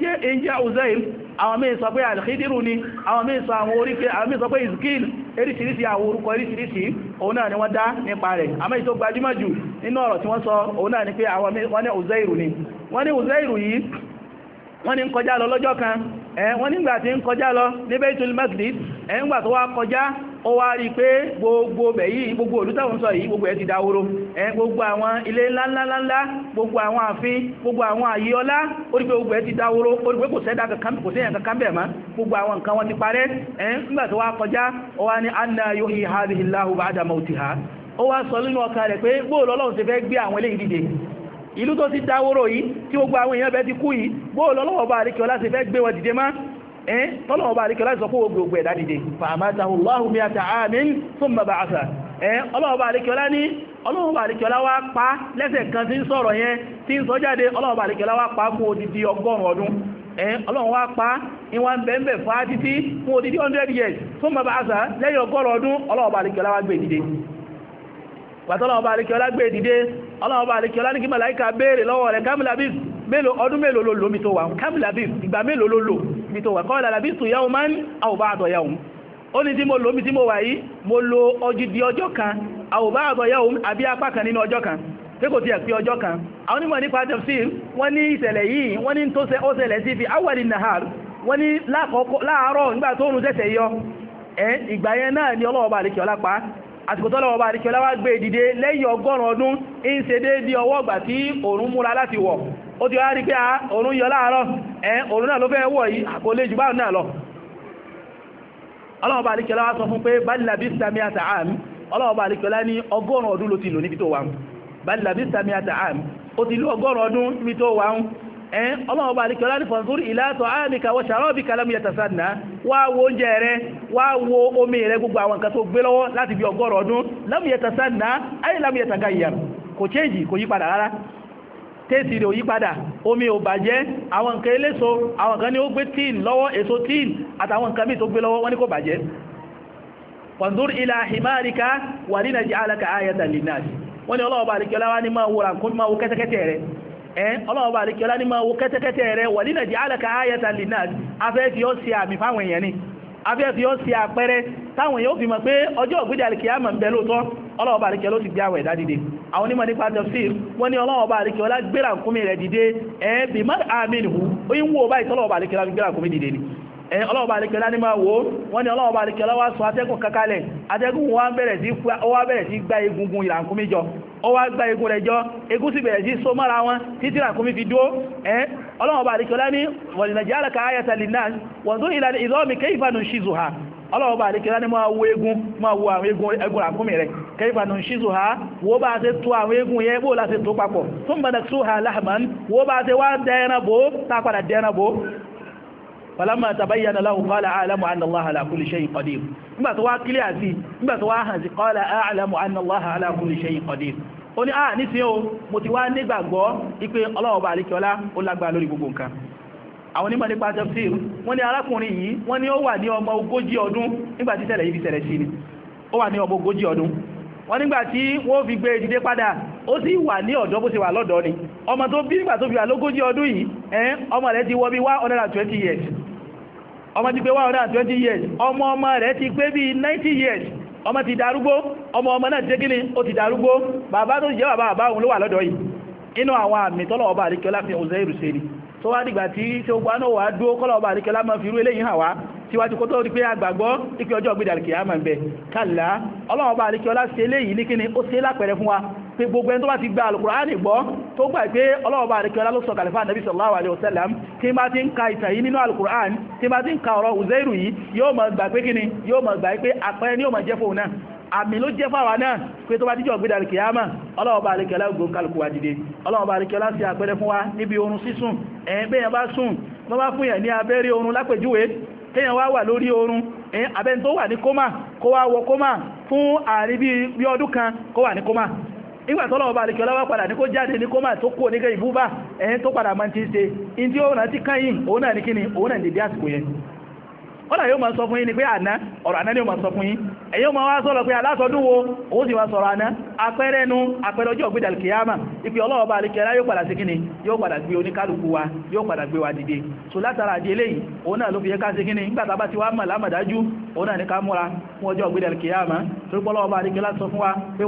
ń jẹ́ Uzair àwọn míì sọ pé Al-Khidiru ni àwọn míì sọ àwọn oríkẹ́ àwọn míì sọ pé Izkil eríṣiríṣi àwọn orúkọ eríṣiríṣi òun náà ni wọ́n dá nípa rẹ̀ àmọ́ ìtò gbajúmọ̀ jù nínú ọ̀rọ̀ tí wọ́n sọ òun náà ni pé wọ́n ní Uzairu ni wọ́n ní Uzairu yìí wọ́n ní ń kọjá lọ lọ́jọ́ kan wọ́n nígbà tí ń kọjá lọ ní Baitul Maqdis nígbà tó wá kọjá ó wá rí pé gbogbo bẹ̀ yìí gbogbo olùtàwọn sọ yìí gbogbo ẹ̀ ti dáwóró gbogbo àwọn ilé ńláńláńlá gbogbo àwọn ààfin gbogbo àwọn àyè ọlá ó rí pé gbogbo ẹ̀ ti dáwóró ó rí pé kò sẹ́dá kankan bẹ̀ mọ́ gbogbo àwọn nǹkan wọn ti parẹ́ nígbà tó wá kọjá ó wá ní anna yuhyi hadhihi Allahu ba'da mawtiha ó wá sọ nínú ọkàn rẹ̀ pé bóòlù Ọlọ́run ti fẹ́ gbé àwọn eléyìí dìde ìlú tó ti dáwóró yìí tí gbogbo àwọn èèyàn bẹ́ ti kú yìí bóòlù Ọlọ́run bá àríkẹ́ láti fẹ́ gbé wọn dìde má tọ́lọ̀wọ̀ bá àríkẹ́ láti sọ pé gbogbo ẹ̀dá dìde fa'amatahu Allahu mi'ata 'amin thumma ba'atha Ọlọ́run bá àríkẹ́ lá wá pa lẹ́sẹ̀ kan tí ń sọ̀rọ̀ yẹn tí ń sọ jáde Ọlọ́run bá àríkẹ́ lá wá pa fún odidi 100 ọdún Ọlọ́run wá pa ìwọ̀n bẹ̀ẹ̀bẹ̀ fà títí fún odidi 100 years thumma ba'atha lẹ́yìn 100 ọdún Ọlọ́run bá àríkẹ́ lá wá gbé dìde pàtọ́lọ́wọ́ bá alékẹ́ ọlá gbé ìdìde ọlọ́wọ́ bá alékẹ́ ọlá ní kí màláíkà béèrè lọ́wọ́ rẹ̀ kamilabis ọdún mélòó ló lò mi tó wà kamilabis ìgbà mélòó ló lò mi tó wà qala labistu yawman aw ba'da yawm ó ní tí mo lò mi tí mo wà yìí mo lo odidi ọjọ́ kan aw ba'da yawm àbí apá kan nínú ọjọ́ kan tí kò ti ẹ̀ pé ọjọ́ kan àwọn onímọ̀ nípa tafsir wọ́n ní ìṣẹ̀lẹ̀ yìí wọ́n ní tó ṣẹlẹ̀ sí fi awwal an-nahar wọ́n ní láàárọ̀ nígbà tó rùn ṣẹ̀ṣẹ̀ yọ ìgbà yẹn náà ni ọlọ́wọ́ bá alékẹ́ ọlá pa àsìkò tọ́lọ̀wọ̀ bá àríkẹ́ ọlá wá gbé ìdìde lẹ́yìn 100 ọdún ń ṣe déédé ọwọ́ ọgbà tí òòrùn múra láti wọ̀ ó ti wá rí pé òòrùn yọ láàárọ̀ òòrùn náà ló fẹ́ wọ̀ yìí kò lè jù bá náà lọ ọlọ́wọ̀ bá àríkẹ́ ọlá wá sọ fún pé bal labista mi'ata 'am ọlọ́wọ̀ bá àríkẹ́ ọlá ní 100 ọdún ló ti lò níbi tó wà bal labista mi'ata 'am ó ti lò 100 ọdún níbi tó wà ọlọ́wọ́ bá alikẹ́ láti fanzur ila ta'amika wa sharabika lam yatasanna wá wo oúnjẹ rẹ̀ wá wo omi rẹ̀ gbogbo àwọn nǹkan tó gbé lọ́wọ́ láti bí 100 ọdún lam yatasanna ay lam yataghayyar kò change kò yí padà rárá tẹ́sì rẹ̀ ò yí padà omi ò bàjẹ́ àwọn nǹkan eléso àwọn kan ní ó gbé tíìn lọ́wọ́ èso tíìn àtàwọn nǹkan míì tó gbé lọ́wọ́ wọ́n ní kò bàjẹ́ wanzur ila himarika wa linaj'alaka ayatan linnas wọ́n ní ọlọ́ọ̀bá àríkẹ́lá wá ní máa wo kẹ́tẹ́kẹ́tẹ́ rẹ̀ ọlọ́ọ̀bá àríkẹ́lá ní máa wo kẹ́tẹ́kẹ́tẹ́ rẹ̀ wa linaj'alaka ayatan linnas afẹ́ fi ó ṣe àmì fáwọn èèyàn ni afẹ́ fi ó ṣe àpẹẹrẹ táwọn èèyàn ó fi mọ̀ pé ọjọ́ ògbédè alìkìyàmọ̀ ń bẹ lóòtọ́ ọlọ́ọ̀bá àríkẹ́ ló ti gbé àwẹ̀ dádìde àwọn onímọ̀ nípa tafsir wọ́n ní ọlọ́ọ̀bá àríkẹ́ ọlá gbéra kúmí rẹ̀ dìde bí má àmìnì hù ó yí ń wo báyìí tọ́lọ́ọ̀bá àríkẹ́ lá gbéra kúmí dìde ni ọlọ́ọ̀bá àríkẹ́lá ní máa wò wọ́n ní ọlọ́ọ̀bá àríkẹ́lá wá sọ atẹ́gùn kakalẹ̀ atẹ́gùn wá bẹ̀rẹ̀ sí gbá egungun ìrànkúmí jọ ó wá gbá egun rẹ̀ jọ egun sì bẹ̀rẹ̀ sí so mára wọn títí ìrànkúmí fi dúó ọlọ́ọ̀bá àríkẹ́lá ní walinaj'alaka ayatan linnas wanzur ila al-'idhami kayfa nunshizuha ọlọ́ọ̀bá àríkẹ́lá ní máa wo egun máa wo àwọn egun rànkúmí rẹ̀ kayfa nunshizuha wo bá ṣe tó àwọn egun yẹn bó láti tó papọ̀ thumma naksuha lahman wo bá ṣe wá dẹ́ẹ̀nà bó tá padà dẹ́ẹ̀nà bó فلما تبين له قال أعلم أن الله على كل شيء قدير nígbà tó wá kílẹ̀ àti nígbà tó wá hàn sí قال أعلم أن الله على كل شيء قدير ó ní nísìn o mo ti wá nígbàgbọ́ ipé Ọlọ́run bá àríkẹ́ọlá ó lágbára lórí gbogbo nǹkan àwọn onímọ̀ nípa tafsir wọ́n ní arákùnrin yìí wọ́n ní ó wà ní ọmọ 40 ọdún nígbà tí ṣẹlẹ̀ yìí fi ṣẹlẹ̀ sí ni ó wà ní ọmọ 40 ọdún wọ́n nígbà tí wọ́n fi gbé ìdìde padà ó sì wà ní ọ̀dọ́ bó ṣe wà lọ́dọ̀ ni ọmọ tó bí nígbà tó fi wà lógójì ọdún yìí ọmọ rẹ̀ ti wọ bí 120 years ọmọ ti pé 120 years ọmọ rẹ̀ ti pé bí 90 years ọmọ ti darúgbó ọmọ náà ti jẹ́ kíni ó ti darúgbó bàbá tó jẹ́ bàbá òun ló wà lọ́dọ̀ yìí inú àwọn àmì tọ́lọ̀ ọba àríkẹ́lá fi Uzairu ṣe ni tó wá dìgbà tí ó gbá náà wà dúó kọ́lọ̀ ọba àríkẹ́lá máa fi rú eléyìí hàn wá síwájú kó tó rí pé àgbàgbọ́ ìpé ọjọ́ ọgbẹ̀dà kìyàmà ń bẹ kàlá Ọlọ́run ọba àríkẹ́lá ṣe eléyìí ní kíni ó ṣe lápẹẹrẹ fún wa pé gbogbo ẹni tó bá ti gba Al-Qur'ani gbọ́ tó gbà pé Ọlọ́run ọba àríkẹ́lá ló sọ kàlífà Nabi sallallahu alaihi wasallam tí bá ti ń ka ìtàn yìí nínú Al-Qur'an tí bá ti ń ka ọ̀rọ̀ Uzairu yìí yóò máa gbà pé kíni yóò máa gbà pé àpẹẹrẹ ni yóò máa jẹ́ fóun náà àmì ló jẹ́ fáwà náà pé tó bá díjọ́ gbé dàrí kìyàmà Ọlọ́run bá àríkẹ́lá ògbón kálùkù wà dìde Ọlọ́run bá àríkẹ́lá sí àpẹẹrẹ fún wa níbi oorun sísùn bẹ́yàn bá sùn wọ́n bá fún yẹn ní abẹ́rẹ́ oorun lápèjúwe kéyàn wá wà lórí oorun abẹ́ni tó wà ní kómà kó wá wọ kómà fún ààrí bí ọdún kan kó wà ní kómà nígbà tọ́lọ́wọ́ bá àríkẹ́lá wá padà ní kó jáde ní kómà tó kó ní ìbúbá tó padà máa ti ṣe in tí ó rán ti káyìn òun náà ní kíni òun náà dìde àsìkò yẹn ọ̀nà yóò máa sọ fún yín ni pé àná ọ̀rọ̀ àná ni ó máa sọ fún yín ẹ̀yọ́ máa wá sọ́lọ̀ pé alásọdún wo ó sì máa sọ̀rọ̀ àná àpẹẹrẹ ọjọ́ ògbédà kìyàmà ipi ọlọ́ọ̀bá alìkẹ́lá yóò padà sí kíni yóò padà gbé oníkálùkù wa yóò padà gbé wa dìde so látara àdí eléyìí òun náà ló fi yẹ ká sí kíni nígbàtà bá ti wá mọ̀ lámàdájú òun náà ní ká múra fún ọjọ́ ògbédà kìyàmà tó pọ́ ọlọ́ọ̀bá alìkẹ́lá sọ fún wa pé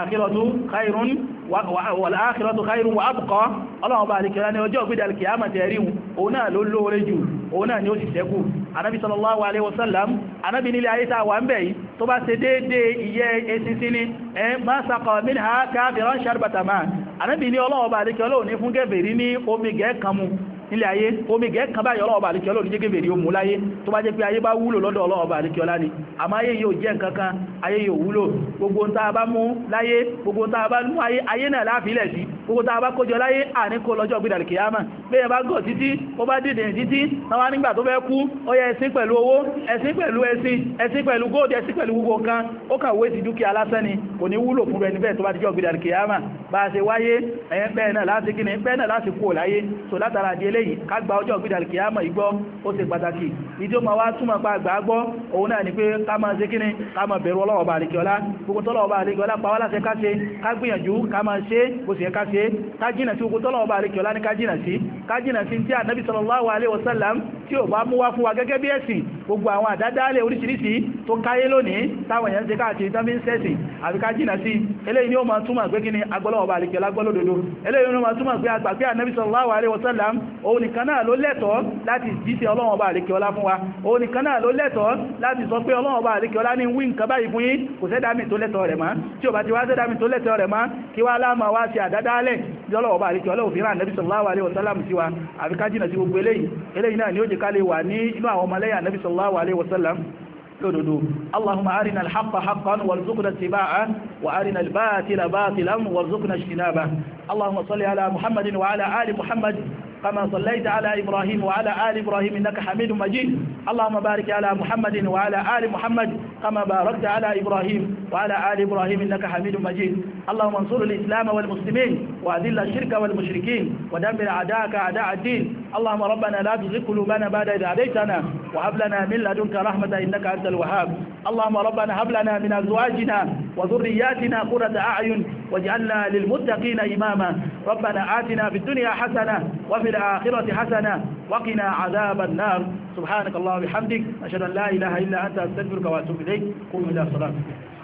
wal-akhiratu khayrun wa abqa ọlọ́ọ̀bá alìkẹ́lá ní ọjọ́ ògbédà kìyàmà tẹ̀ríhun òun náà ló lóore jù òun náà ni ó sì ṣẹ́kù anábi sallallahu alaihi wasallam anábi nílé ayé tàà wà ń bẹ̀ yìí tó bá ṣe dédé ìyẹ́ eṣinṣin ni ma saqa minha kafiran sharbata ma anábi ní ọlọ́ọ̀bá àdíkẹ́ ọlọ́ọ̀ ní fún gẹ́bẹ̀rí ní omi gẹ́ẹ̀kan mu nílé ayé omi gẹ́ẹ̀kan báyìí ọlọ́ọ̀bá àdíkẹ́ ọlọ́ọ̀ ní jẹ́ gẹ́bẹ̀rí ó mú láyé tó bá jẹ́ pé ayé bá wúlò lọ́dọ̀ ọlọ́ọ̀bá àdíkẹ́ ọlá ni àmọ́ ayé yóò jẹ́ nǹkankan ayé yóò wúlò gbogbo ń tàà bá mú láyé gbogbo ń tàà bá mú ayé náà láàfilẹ̀ sí gbogbo tàà bá kójọ láyé àníkó lọ́jọ́ gbídà kìyàmà bẹ́ẹ̀ bá gọ̀ títí ó bá dìde títí náwà nígbà tó fẹ́ kú ó yẹ ẹ̀sìn pẹ̀lú owó ẹ̀sìn pẹ̀lú ẹ̀sìn pẹ̀lú góòdì ẹ̀sìn pẹ̀lú gbogbo kan ó kà wé ti dúkìá lásán ni kò ní wúlò fún rẹ̀ níbẹ̀ tó bá díjọ́ gbídà kìyàmà bá a ṣe wáyé ẹ̀yẹn bẹ́ẹ̀ náà láti kíni bẹ́ẹ̀ náà láti kú láyé so látara di eléyìí ká gba ọjọ́ gbídà kìyàmà ìgbọ́ ó ṣe pàtàkì ìdí ó máa wá túmọ̀ pa àgbà gbọ́ òun náà ni pé ká máa ṣe kíni ká máa bẹ̀rù Ọlọ́run Ọba àríkẹ́ọlá gbogbo tọ́lọ́run Ọba àríkẹ́ọlá pa wá láṣẹ ká ṣe ká gbìyànjú ká máa ṣe bó ṣe ká ṣe ká jìnà sí gbogbo tọ́lọ́run Ọba àríkẹ́ọlá ní ká jìnà sí tí Ànábì sallallahu alaihi wasallam tí ó bá mú wá fún wa gẹ́gẹ́ bí ẹ̀sìn gbogbo àwọn àdádálẹ̀ oríṣiríṣi tó káyé lónìí táwọn èèyàn ṣe káàkiri tán bí ń sẹ́sìn àbí ká jìnà sí eléyìí ni ó máa túmọ̀ pé kí ni agbọ́lọ́wọ́ Ọba àríkẹ́ọlá gbọ́lódodo eléyìí ni ó máa túmọ̀ pé àgbà pé Ànábì sallallahu alaihi wasallam òun nìkan náà ló lẹ́tọ̀ọ́ láti jíṣẹ́ Ọlọ́run Ọba àríkẹ́ọlá fún wa òun nìkan náà ló lẹ́tọ̀ọ́ láti sọ pé Ọlọ́run Ọba àríkẹ́ọlá ní wí nǹkan báyìí fún yín kò sẹ́dámì tó lẹ́tọ̀ọ́ rẹ̀ mọ́ tí ó bá ti wá sẹ́dámì tó lẹ́tọ̀ọ́ rẹ̀ mọ́ kí wá láàmà wá sí àdádálẹ̀ Ọlọ́run Ọba àríkẹ́ọlá òfin rán Ànábì sallallahu alaihi wasallam sí wa àbí ká jìnà sí gbogbo eléyìí náà ni ó jẹ́ ká lè wà ní inú àwọn ọmọlẹ́yà Ànábì sallallahu alaihi wasallam لولو اللهم أرنا الحق حقا وارزقنا اتباعه وأرنا الباطل باطلا وارزقنا اجتنابه اللهم صل على محمد وعلى آل محمد كما صليت على إبراهيم وعلى آل إبراهيم إنك حميد مجيد اللهم بارك على محمد وعلى آل محمد كما باركت على إبراهيم وعلى آل إبراهيم إنك حميد مجيد. اللهم انصر الإسلام والمسلمين وأذل الشرك والمشركين ودمر أعداءك أعداء الدين. اللهم ربنا لا تزغ قلوبنا بعد إذ هديتنا وهب لنا من لدنك رحمة إنك أنت الوهاب. اللهم ربنا هب لنا من أزواجنا وذرياتنا قرة أعين واجعلنا للمتقين إماما. ربنا آتنا في الدنيا حسنة وفي الآخرة حسنة وقنا عذاب النار. سبحانك اللهم وبحمدك أشهد أن لا إله إلا أنت أستغفرك وأتوب إليك. قم إلى صلاتك.